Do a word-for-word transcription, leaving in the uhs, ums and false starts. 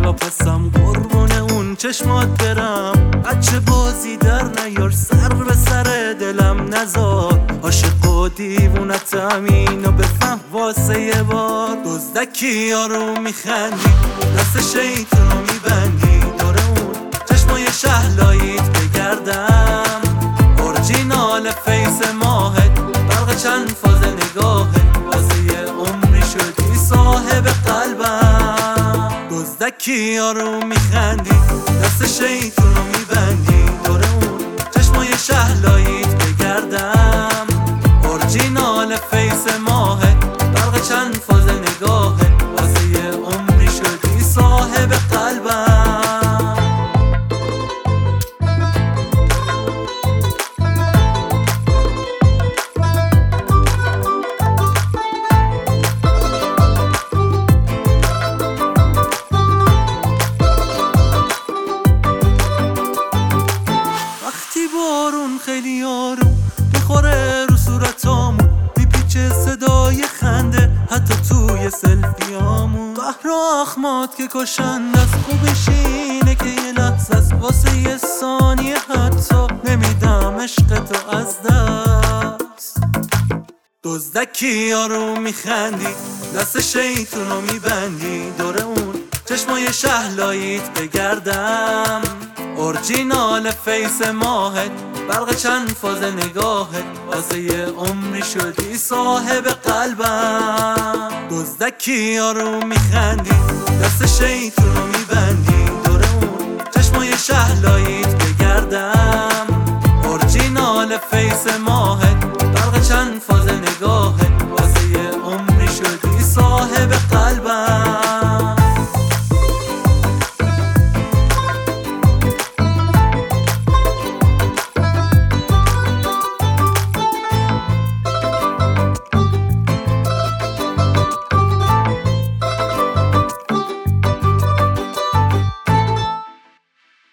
یا پسم قربون اون چشمات برم. بچه بازی در نیار سر به سر دلم نزار. عاشق و دیوونتم اینو بفهم واسه یه بار. دزدکی یارو میخندی دست شیطونو میبندی دور اون چشمای شهلاییت بگردم. اورجینال فیس ماهت برق چند فاز نگاهت واسه یه عمری شدی صاحب قلبم. دزدکی یارو میخندی دست شیطونو میبندی دور اون چشمای شهلاییت بگردم. اورجینال فیس ماهت برق چند فاز نگاهت واسه یه عمری شدی صاحب قلبم. بارون خیلی آروم میخوره رو صورتامون، میپیچه صدای خنده حتی توی سلفیامون. قهر و اخمات که کشند از خوبش اینه که یه لحظه است واسه یه ثانیه حتی نمیدم عشقتو از دست. دزدکی یارو میخندی دست شیطونو میبندی دور اون چشمای شهلاییت بگردم. اورجینال فیس ماهت برق چند فاز نگاهت واسه یه عمری شدی صاحب قلبم. دزدکی یارو میخندی دست شیطونو میبندی دور اون چشمای شهلاییت بگردم. اورجینال فیس ماهت